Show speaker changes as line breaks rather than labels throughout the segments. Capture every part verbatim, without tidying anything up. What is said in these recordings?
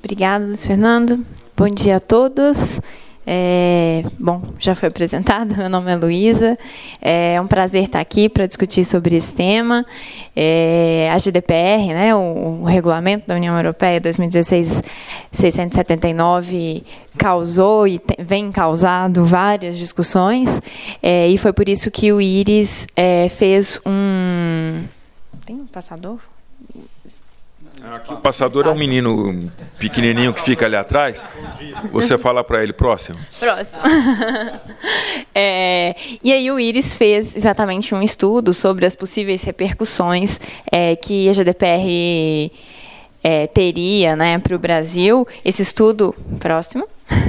Obrigada, Luiz Fernando. Bom dia a todos. É, bom, já foi apresentada, meu nome é Luísa. É um prazer estar aqui para discutir sobre esse tema. É, a G D P R, né, o, o Regulamento da União Europeia dois mil e dezesseis seiscentos e setenta e nove, causou e tem, vem causado várias discussões, é, e foi por isso que o IRIS é, fez um... Tem um passador?
Aqui o passador é um menino pequenininho que fica ali atrás. Você fala para ele, próximo.
Próximo. É, e aí o IRIS fez exatamente um estudo sobre as possíveis repercussões é, que a G D P R é, teria, né, para o Brasil. Esse estudo, próximo,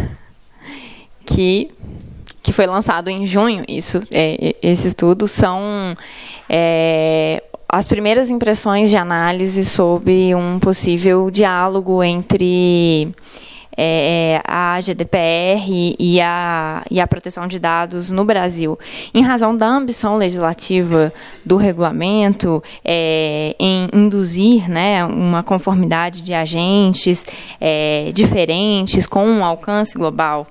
que, que foi lançado em junho, isso, é, esse estudo são... É, as primeiras impressões de análise sobre um possível diálogo entre é, a G D P R e a, e a proteção de dados no Brasil, em razão da ambição legislativa do regulamento é, em induzir, né, uma conformidade de agentes é, diferentes com um alcance global.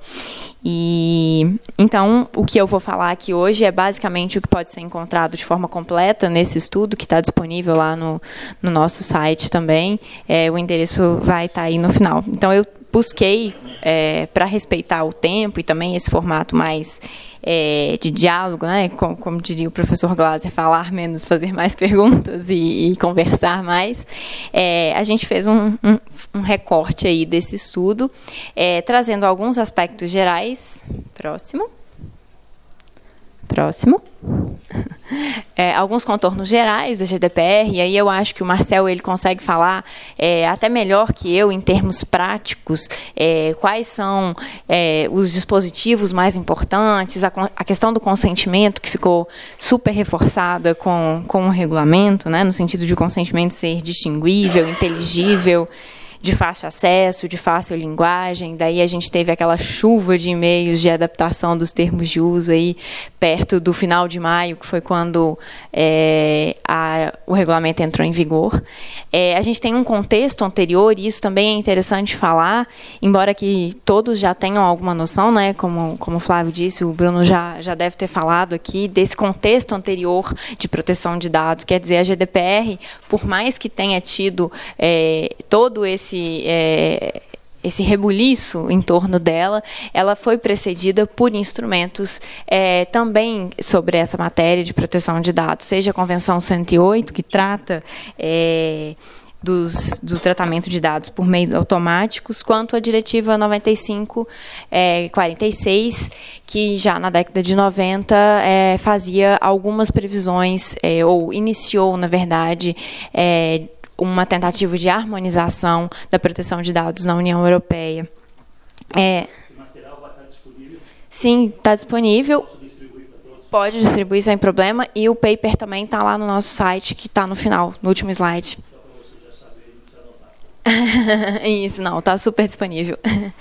E então, o que eu vou falar aqui hoje é basicamente o que pode ser encontrado de forma completa nesse estudo, que está disponível lá no, no nosso site também. É, o endereço vai estar aí no final. Então, eu busquei, é, para respeitar o tempo e também esse formato mais é, de diálogo, né, como, como diria o professor Glaser, falar menos, fazer mais perguntas e, e conversar mais, é, a gente fez um, um, um recorte aí desse estudo, é, trazendo alguns aspectos gerais. Próximo. Próximo. É, alguns contornos gerais da G D P R, e aí eu acho que o Marcel ele consegue falar é, até melhor que eu, em termos práticos, é, quais são é, os dispositivos mais importantes, a, a questão do consentimento, que ficou super reforçada com, com o regulamento, né, no sentido de o consentimento ser distinguível, inteligível, de fácil acesso, de fácil linguagem. Daí a gente teve aquela chuva de e-mails de adaptação dos termos de uso aí perto do final de maio, que foi quando é, a, o regulamento entrou em vigor. É, a gente tem um contexto anterior, e isso também é interessante falar, embora que todos já tenham alguma noção, né, como, como o Flávio disse, o Bruno já, já deve ter falado aqui, desse contexto anterior de proteção de dados. Quer dizer, a G D P R, por mais que tenha tido é, todo esse Esse, é, esse rebuliço em torno dela, ela foi precedida por instrumentos é, também sobre essa matéria de proteção de dados, seja a Convenção cento e oito, que trata é, dos, do tratamento de dados por meios automáticos, quanto a Diretiva noventa e cinco, quarenta e seis, que já na década de noventa é, fazia algumas previsões, é, ou iniciou, na verdade, é, uma tentativa de harmonização da proteção de dados na União Europeia. É,
Esse material vai estar disponível?
Sim, está disponível.
Posso distribuir para todos?
Pode distribuir sem problema. E o paper também está lá no nosso site, que está no final, no último slide.
Só para vocês já saberem, não precisa anotar.
Isso, não, está super disponível.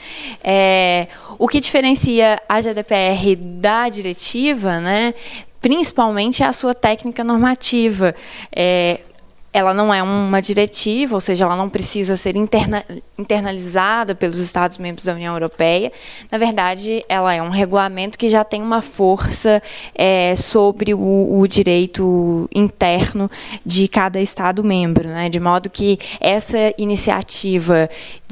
É, o que diferencia a G D P R da diretiva, né, principalmente é a sua técnica normativa. É, ela não é uma diretiva, ou seja, ela não precisa ser interna, internalizada pelos Estados-membros da União Europeia. Na verdade, ela é um regulamento que já tem uma força é, sobre o, o direito interno de cada Estado-membro, né? De modo que essa iniciativa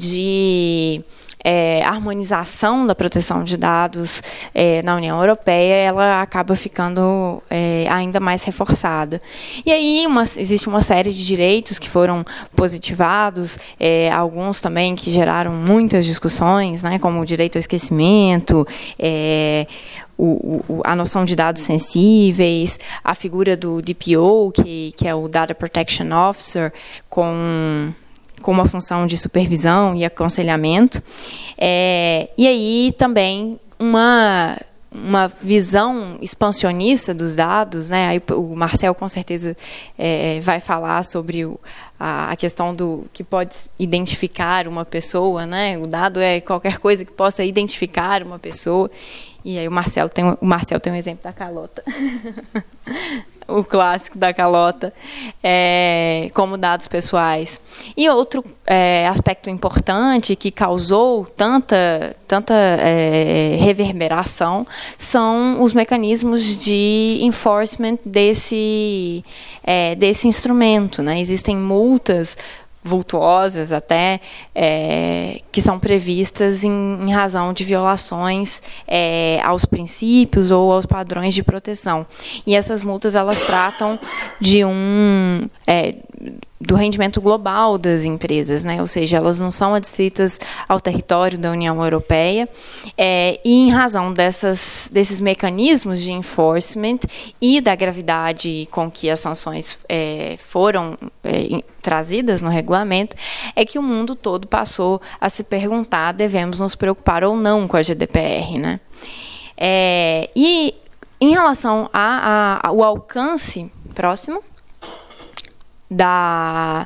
de É, harmonização da proteção de dados é, na União Europeia, ela acaba ficando é, ainda mais reforçada. E aí uma, existe uma série de direitos que foram positivados, é, alguns também que geraram muitas discussões, né, como o direito ao esquecimento, é, O, o, a noção de dados sensíveis, a figura do D P O, que, que é o Data Protection Officer, com... com uma função de supervisão e aconselhamento. É, e aí também uma, uma visão expansionista dos dados, né? Aí o Marcel com certeza é, vai falar sobre o, a, a questão do que pode identificar uma pessoa, né? O dado é qualquer coisa que possa identificar uma pessoa. E aí o Marcelo tem, o Marcelo tem um exemplo da calota. O clássico da calota, é, como dados pessoais. E outro é, aspecto importante que causou tanta, tanta é, reverberação são os mecanismos de enforcement desse, é, desse instrumento, né? Existem multas vultuosas até, é, que são previstas em, em razão de violações é, aos princípios ou aos padrões de proteção. E essas multas, elas tratam de um... É, do rendimento global das empresas, né? Ou seja, elas não são adstritas ao território da União Europeia, é, e em razão dessas, desses mecanismos de enforcement e da gravidade com que as sanções é, foram é, trazidas no regulamento, é que o mundo todo passou a se perguntar: devemos nos preocupar ou não com a G D P R, né? É, e em relação a, a, ao alcance próximo Da,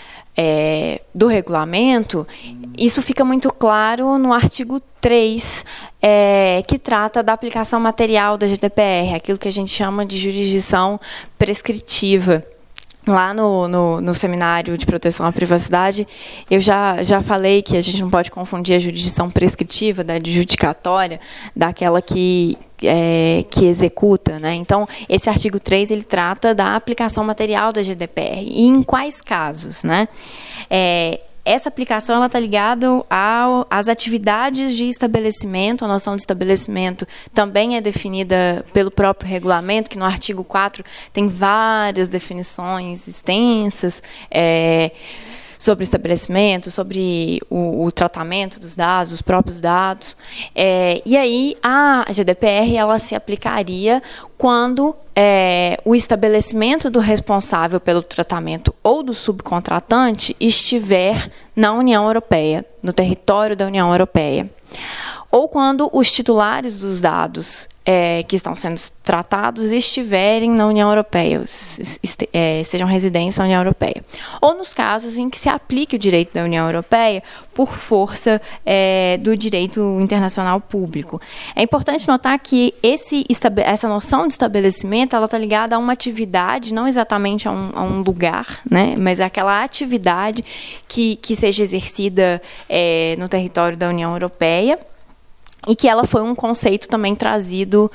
é, do regulamento, isso fica muito claro no artigo três, é, que trata da aplicação material da G D P R, aquilo que a gente chama de jurisdição prescritiva. Lá no, no, no seminário de proteção à privacidade, eu já, já falei que a gente não pode confundir a jurisdição prescritiva da adjudicatória daquela que, é, que executa, né? Então, esse artigo três, ele trata da aplicação material da G D P R. E em quais casos, né? É, essa aplicação está ligada às atividades de estabelecimento. A noção de estabelecimento também é definida pelo próprio regulamento, que no artigo quatro tem várias definições extensas é, sobre estabelecimento, sobre o, o tratamento dos dados, os próprios dados. É, e aí a G D P R, ela se aplicaria quando é, o estabelecimento do responsável pelo tratamento ou do subcontratante estiver na União Europeia, no território da União Europeia. Ou quando os titulares dos dados é, que estão sendo tratados estiverem na União Europeia, este, é, sejam residentes na União Europeia. Ou nos casos em que se aplique o direito da União Europeia por força é, do direito internacional público. É importante notar que esse, essa noção de estabelecimento, ela está ligada a uma atividade, não exatamente a um, a um lugar, né, mas aquela atividade que, que seja exercida é, no território da União Europeia, e que ela foi um conceito também trazido,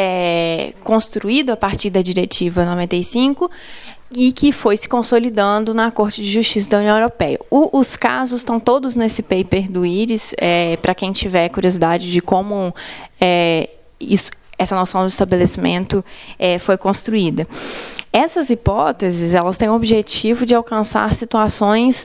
é, construído a partir da Diretiva noventa e cinco, e que foi se consolidando na Corte de Justiça da União Europeia. O, os casos estão todos nesse paper do Iris, é, para quem tiver curiosidade de como é, isso, essa noção de estabelecimento é, foi construída. Essas hipóteses, elas têm o objetivo de alcançar situações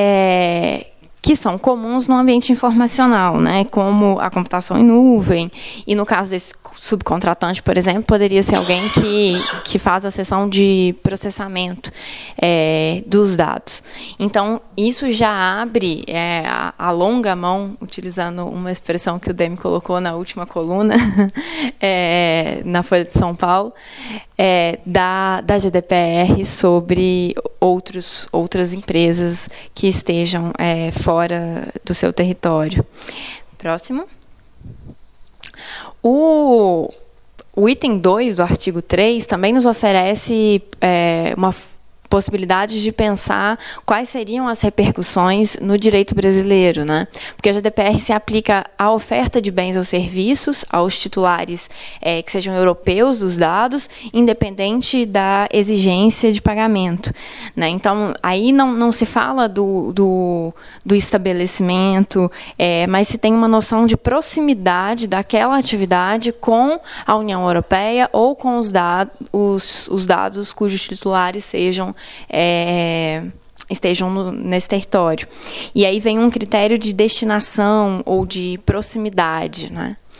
é, que são comuns no ambiente informacional, né, como a computação em nuvem. E no caso desse subcontratante, por exemplo, poderia ser alguém que, que faz a sessão de processamento é, dos dados. Então, isso já abre é, a, a longa mão, utilizando uma expressão que o Demi colocou na última coluna, é, na Folha de São Paulo, é, da, da G D P R sobre outros, outras empresas que estejam é, fora do seu território. Próximo. O, o item dois do artigo três também nos oferece é, uma possibilidade de pensar quais seriam as repercussões no direito brasileiro, né? Porque a G D P R se aplica à oferta de bens ou serviços aos titulares é, que sejam europeus dos dados, independente da exigência de pagamento, né? Então, aí não, não se fala do, do, do estabelecimento, é, mas se tem uma noção de proximidade daquela atividade com a União Europeia ou com os, da, os, os dados cujos titulares sejam É, estejam no, nesse território. E aí vem um critério de destinação ou de proximidade, né?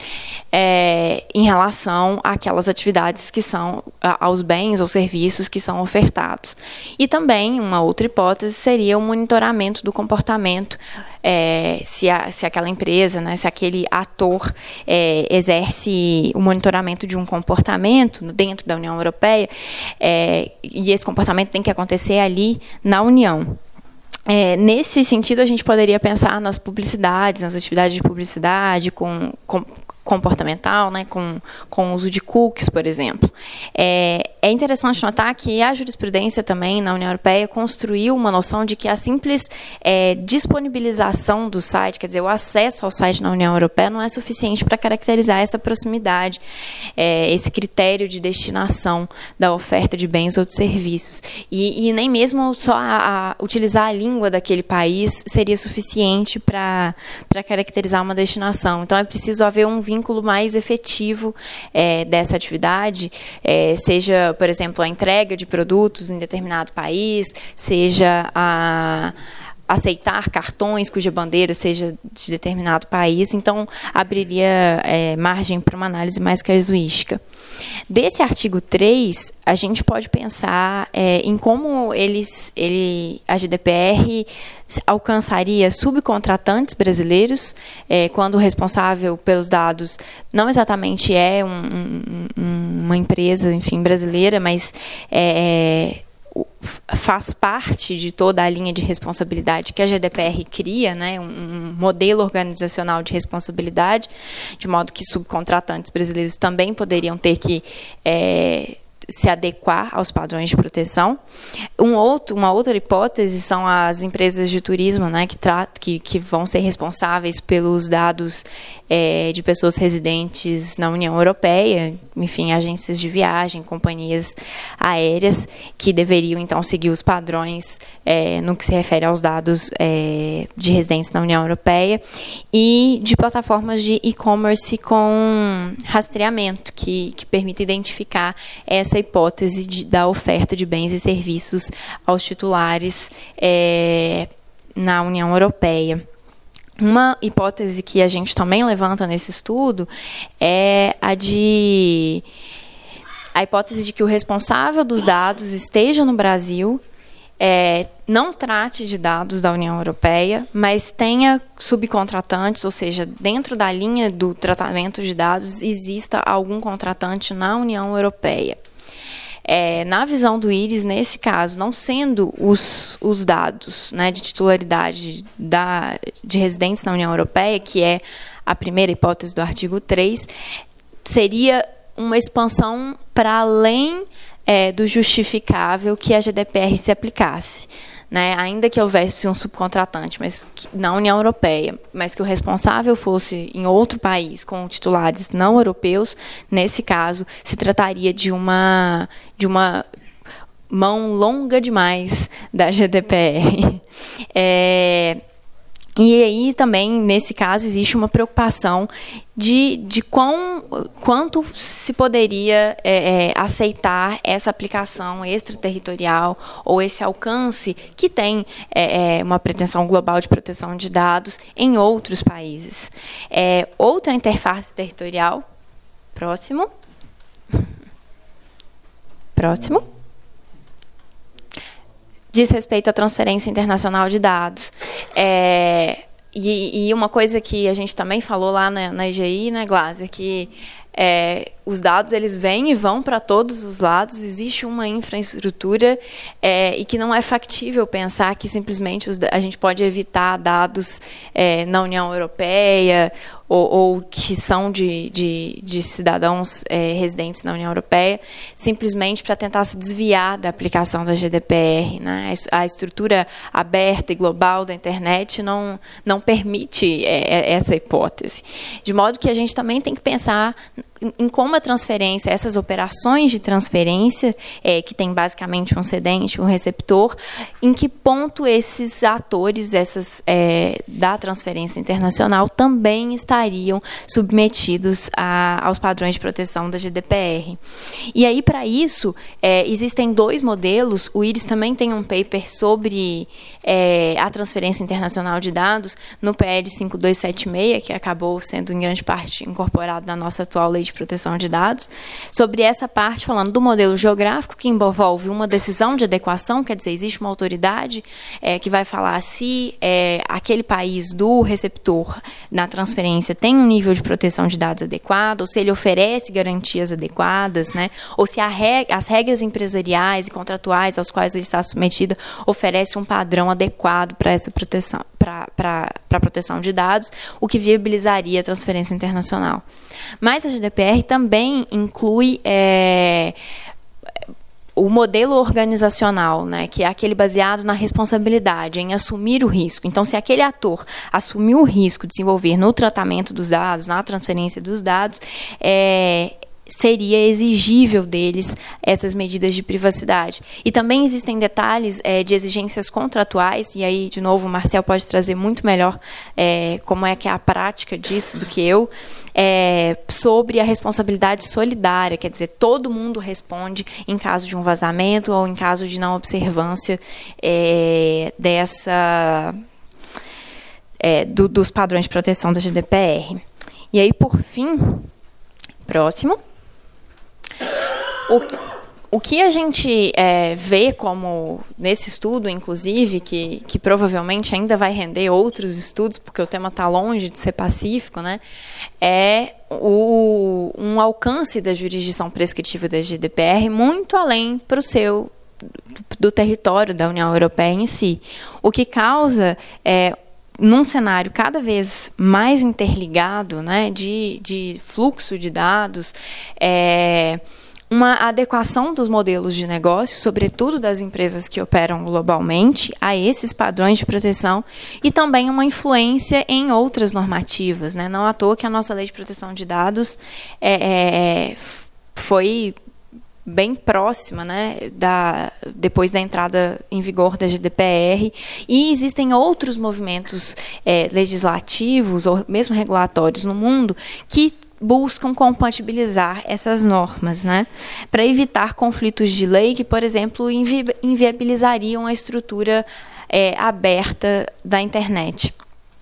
é, em relação àquelas atividades que são, aos bens ou serviços que são ofertados. E também, uma outra hipótese seria o monitoramento do comportamento, é, se, a, se aquela empresa, né, se aquele ator é, exerce o monitoramento de um comportamento dentro da União Europeia, é, e esse comportamento tem que acontecer ali na União. É, nesse sentido, a gente poderia pensar nas publicidades, nas atividades de publicidade com, com comportamental, né, com, com o uso de cookies, por exemplo. É, é interessante notar que a jurisprudência também na União Europeia construiu uma noção de que a simples é, disponibilização do site, quer dizer, o acesso ao site na União Europeia não é suficiente para caracterizar essa proximidade, é, esse critério de destinação da oferta de bens ou de serviços. E, e nem mesmo só a, a utilizar a língua daquele país seria suficiente para para caracterizar uma destinação. Então, é preciso haver um vínculo mais efetivo é, dessa atividade, é, seja, por exemplo, a entrega de produtos em determinado país, seja a aceitar cartões cuja bandeira seja de determinado país. Então, abriria é, margem para uma análise mais casuística. Desse artigo três, a gente pode pensar é, em como eles, ele, a G D P R alcançaria subcontratantes brasileiros, é, quando o responsável pelos dados não exatamente é um, um, uma empresa, enfim, brasileira, mas é, faz parte de toda a linha de responsabilidade que a G D P R cria, né, um modelo organizacional de responsabilidade, de modo que subcontratantes brasileiros também poderiam ter que é, se adequar aos padrões de proteção. Um outro, uma outra hipótese são as empresas de turismo, né, que, que, que vão ser responsáveis pelos dados é, de pessoas residentes na União Europeia, enfim, agências de viagem, companhias aéreas, que deveriam, então, seguir os padrões é, no que se refere aos dados é, de residentes na União Europeia, e de plataformas de e-commerce com rastreamento, que, que permite identificar essa hipótese de, da oferta de bens e serviços aos titulares é, na União Europeia. Uma hipótese que a gente também levanta nesse estudo é a de a hipótese de que o responsável dos dados esteja no Brasil, é, não trate de dados da União Europeia, mas tenha subcontratantes, ou seja, dentro da linha do tratamento de dados exista algum contratante na União Europeia. É, na visão do Íris, nesse caso, não sendo os, os dados, né, de titularidade da, de residentes na União Europeia, que é a primeira hipótese do artigo três, seria uma expansão para além é, do justificável que a G D P R se aplicasse. Né, ainda que houvesse um subcontratante, mas que, na União Europeia, mas que o responsável fosse em outro país com titulares não europeus, nesse caso, se trataria de uma, de uma mão longa demais da G D P R. É, e aí também, nesse caso, existe uma preocupação de, de quão, quanto se poderia é, é, aceitar essa aplicação extraterritorial ou esse alcance que tem é, é, uma pretensão global de proteção de dados em outros países. É, outra interface territorial, próximo. Próximo. Diz respeito à transferência internacional de dados. É, e, e uma coisa que a gente também falou lá na, na I G I, né, Glásia, que é, os dados eles vêm e vão para todos os lados, existe uma infraestrutura é, e que não é factível pensar que simplesmente os, a gente pode evitar dados é, na União Europeia ou, ou que são de, de, de cidadãos é, residentes na União Europeia, simplesmente para tentar se desviar da aplicação da G D P R. Né? A estrutura aberta e global da internet não, não permite é, essa hipótese. De modo que a gente também tem que pensar em como a transferência, essas operações de transferência, é, que tem basicamente um cedente, um receptor, em que ponto esses atores essas, é, da transferência internacional também estariam submetidos a, aos padrões de proteção da G D P R. E aí, para isso, é, existem dois modelos. O IRIS também tem um paper sobre é, a transferência internacional de dados no P L cinco dois sete seis, que acabou sendo, em grande parte, incorporado na nossa atual Lei de Proteção de Dados, sobre essa parte, falando do modelo geográfico, que envolve uma decisão de adequação, quer dizer, existe uma autoridade é, que vai falar se é, aquele país do receptor na transferência tem um nível de proteção de dados adequado, ou se ele oferece garantias adequadas, né, ou se a reg- as regras empresariais e contratuais aos quais ele está submetido oferecem um padrão adequado para essa proteção, para a proteção de dados, o que viabilizaria a transferência internacional. Mas a G D P R também inclui é, o modelo organizacional, né, que é aquele baseado na responsabilidade, em assumir o risco. Então, se aquele ator assumiu o risco de se envolver no tratamento dos dados, na transferência dos dados, é, seria exigível deles essas medidas de privacidade. E também existem detalhes é, de exigências contratuais, e aí, de novo, o Marcel pode trazer muito melhor é, como é que é a prática disso do que eu, é, sobre a responsabilidade solidária, quer dizer, todo mundo responde em caso de um vazamento ou em caso de não observância é, dessa, é, do, dos padrões de proteção da G D P R. E aí, por fim, próximo. O, o que a gente é, vê como, nesse estudo, inclusive, que, que provavelmente ainda vai render outros estudos, porque o tema está longe de ser pacífico, né, é o, um alcance da jurisdição prescritiva da G D P R muito além para o seu, do território da União Europeia em si. O que causa é, num cenário cada vez mais interligado, né, de, de fluxo de dados, é, uma adequação dos modelos de negócio, sobretudo das empresas que operam globalmente, a esses padrões de proteção, e também uma influência em outras normativas, né? Não à toa que a nossa Lei de Proteção de Dados é, é, foi bem próxima, né, da, depois da entrada em vigor da G D P R, e existem outros movimentos é, legislativos ou mesmo regulatórios no mundo que buscam compatibilizar essas normas, né, para evitar conflitos de lei que, por exemplo, invi inviabilizariam a estrutura é, aberta da internet.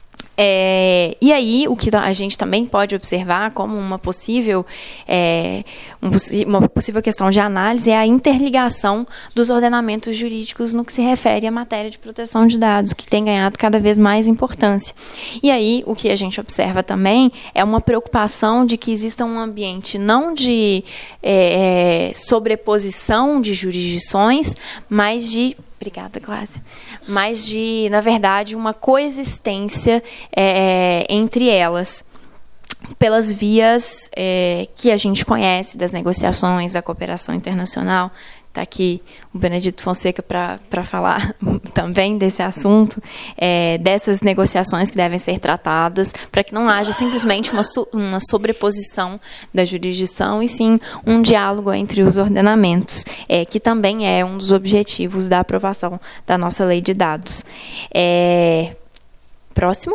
É, e aí, o que a gente também pode observar como uma possível, é, uma possível questão de análise é a interligação dos ordenamentos jurídicos no que se refere à matéria de proteção de dados, que tem ganhado cada vez mais importância. E aí, o que a gente observa também é uma preocupação de que exista um ambiente não de é, sobreposição de jurisdições, mas de... Obrigada, Cláudia. Mas de, na verdade, uma coexistência é, entre elas, pelas vias é, que a gente conhece das negociações, da cooperação internacional. Está aqui o Benedito Fonseca para falar também desse assunto, é, dessas negociações que devem ser tratadas, para que não haja simplesmente uma, so, uma sobreposição da jurisdição, e sim um diálogo entre os ordenamentos, é, que também é um dos objetivos da aprovação da nossa lei de dados. É, próximo.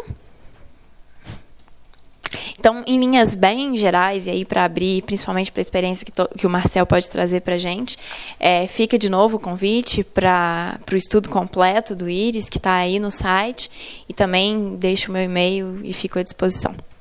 Então, em linhas bem gerais, e aí para abrir, principalmente para a experiência que, to, que o Marcel pode trazer para a gente, é, fica de novo o convite para o estudo completo do IRIS, que está aí no site, e também deixo o meu e-mail e fico à disposição.